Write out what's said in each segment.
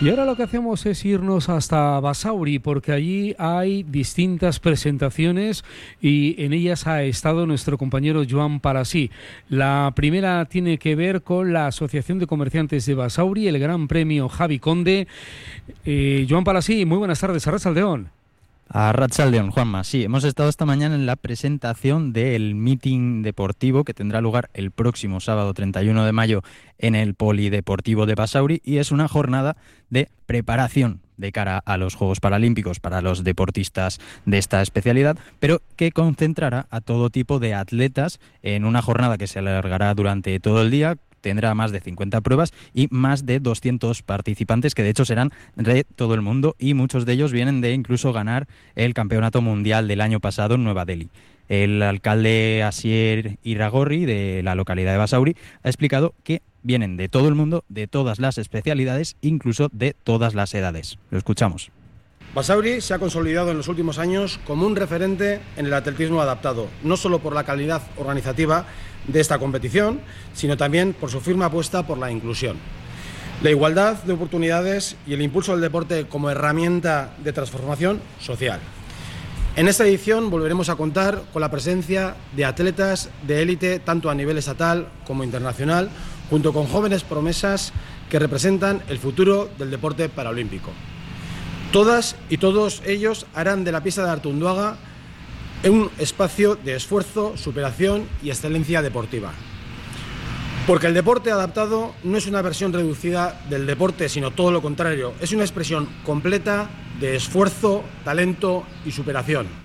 Y ahora lo que hacemos es irnos hasta Basauri, porque allí hay distintas presentaciones y en ellas ha estado nuestro compañero Joan Palasí. La primera tiene que ver con la Asociación de Comerciantes de Basauri, el Gran Premio Javi Conde. Joan Palasí, muy buenas tardes, arratsaldeon. Arratsaldeon, Juanma. Sí, hemos estado esta mañana en la presentación del meeting deportivo que tendrá lugar el próximo sábado 31 de mayo en el Polideportivo de Basauri, y es una jornada de preparación de cara a los Juegos Paralímpicos para los deportistas de esta especialidad, pero que concentrará a todo tipo de atletas en una jornada que se alargará durante todo el día. Tendrá más de 50 pruebas y más de 200 participantes, que de hecho serán de todo el mundo, y muchos de ellos vienen de incluso ganar el campeonato mundial del año pasado en Nueva Delhi. El alcalde Asier Iragorri, de la localidad de Basauri, ha explicado que vienen de todo el mundo, de todas las especialidades, incluso de todas las edades. Lo escuchamos. Basauri se ha consolidado en los últimos años como un referente en el atletismo adaptado, no solo por la calidad organizativa de esta competición, sino también por su firme apuesta por la inclusión, la igualdad de oportunidades y el impulso del deporte como herramienta de transformación social. En esta edición volveremos a contar con la presencia de atletas de élite tanto a nivel estatal como internacional, junto con jóvenes promesas que representan el futuro del deporte paralímpico. Todas y todos ellos harán de la pista de Artunduaga un espacio de esfuerzo, superación y excelencia deportiva. Porque el deporte adaptado no es una versión reducida del deporte, sino todo lo contrario, es una expresión completa de esfuerzo, talento y superación.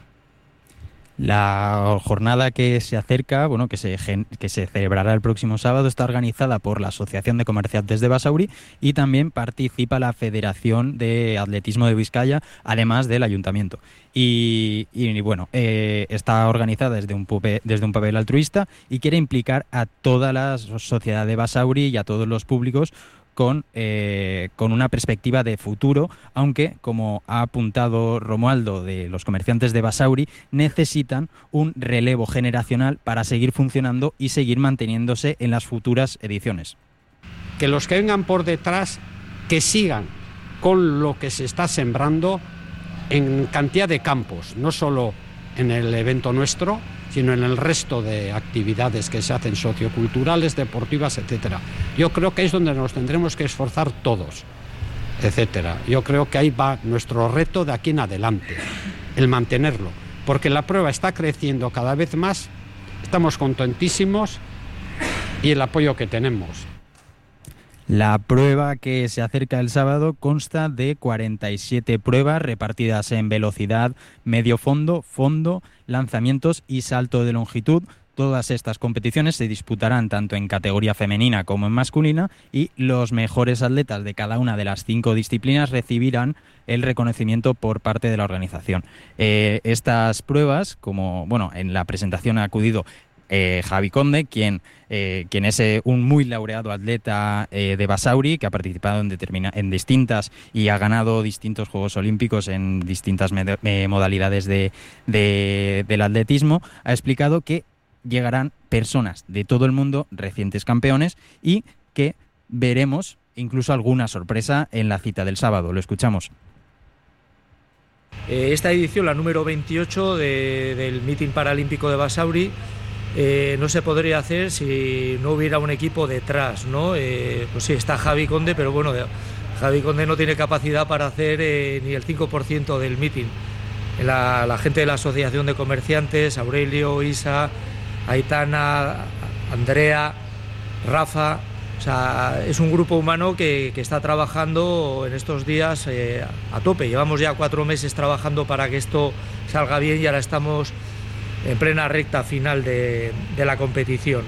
La jornada que se acerca, que se celebrará el próximo sábado, está organizada por la Asociación de Comerciantes de Basauri, y también participa la Federación de Atletismo de Vizcaya, además del Ayuntamiento. Y está organizada desde un papel altruista y quiere implicar a toda la sociedad de Basauri y a todos los públicos con una perspectiva de futuro, aunque, como ha apuntado Romualdo de los comerciantes de Basauri, necesitan un relevo generacional para seguir funcionando y seguir manteniéndose en las futuras ediciones. Que los que vengan por detrás, que sigan con lo que se está sembrando en cantidad de campos, no solo en el evento nuestro, sino en el resto de actividades que se hacen socioculturales, deportivas, etcétera. Yo creo que es donde nos tendremos que esforzar todos, etcétera. Yo creo que ahí va nuestro reto de aquí en adelante, el mantenerlo, porque la prueba está creciendo cada vez más, estamos contentísimos y el apoyo que tenemos. La prueba que se acerca el sábado consta de 47 pruebas repartidas en velocidad, medio fondo, fondo, lanzamientos y salto de longitud. Todas estas competiciones se disputarán tanto en categoría femenina como en masculina, y los mejores atletas de cada una de las 5 disciplinas recibirán el reconocimiento por parte de la organización. Estas pruebas, en la presentación ha acudido Javi Conde, quien es un muy laureado atleta de Basauri, que ha participado en distintas y ha ganado distintos Juegos Olímpicos en distintas modalidades del atletismo. Ha explicado que llegarán personas de todo el mundo, recientes campeones, y que veremos incluso alguna sorpresa en la cita del sábado. Lo escuchamos. Esta edición, la número 28 del Meeting Paralímpico de Basauri, no se podría hacer si no hubiera un equipo detrás, ¿no? Pues sí, está Javi Conde, pero bueno, Javi Conde no tiene capacidad para hacer ni el 5% del meeting. La gente de la Asociación de Comerciantes, Aurelio, Isa, Aitana, Andrea, Rafa, o sea, es un grupo humano que está trabajando en estos días a tope. Llevamos ya 4 meses trabajando para que esto salga bien y ahora estamos en plena recta final de la competición.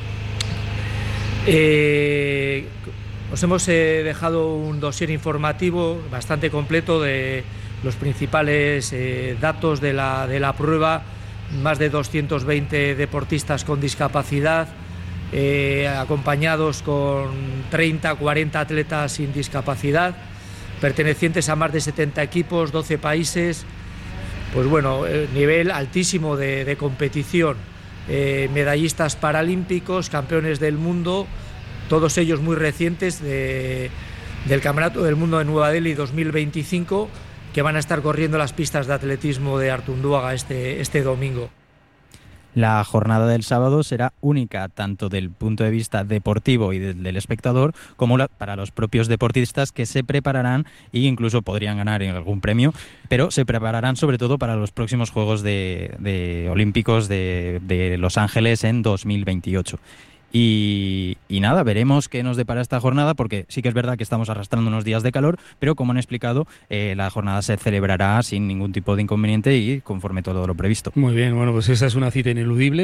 Os hemos dejado un dossier informativo bastante completo de los principales datos de la prueba. Más de 220 deportistas con discapacidad, acompañados con 30-40 atletas sin discapacidad, pertenecientes a más de 70 equipos, 12 países. Pues bueno, nivel altísimo de competición, medallistas paralímpicos, campeones del mundo, todos ellos muy recientes, del Campeonato del Mundo de Nueva Delhi 2025, que van a estar corriendo las pistas de atletismo de Artundúaga este domingo. La jornada del sábado será única tanto del punto de vista deportivo y del espectador como para los propios deportistas, que se prepararán e incluso podrían ganar en algún premio, pero se prepararán sobre todo para los próximos Juegos de Olímpicos de Los Ángeles en 2028. Y nada, veremos qué nos depara esta jornada, porque sí que es verdad que estamos arrastrando unos días de calor, pero como han explicado, la jornada se celebrará sin ningún tipo de inconveniente y conforme todo lo previsto. Muy bien, bueno, pues esa es una cita ineludible.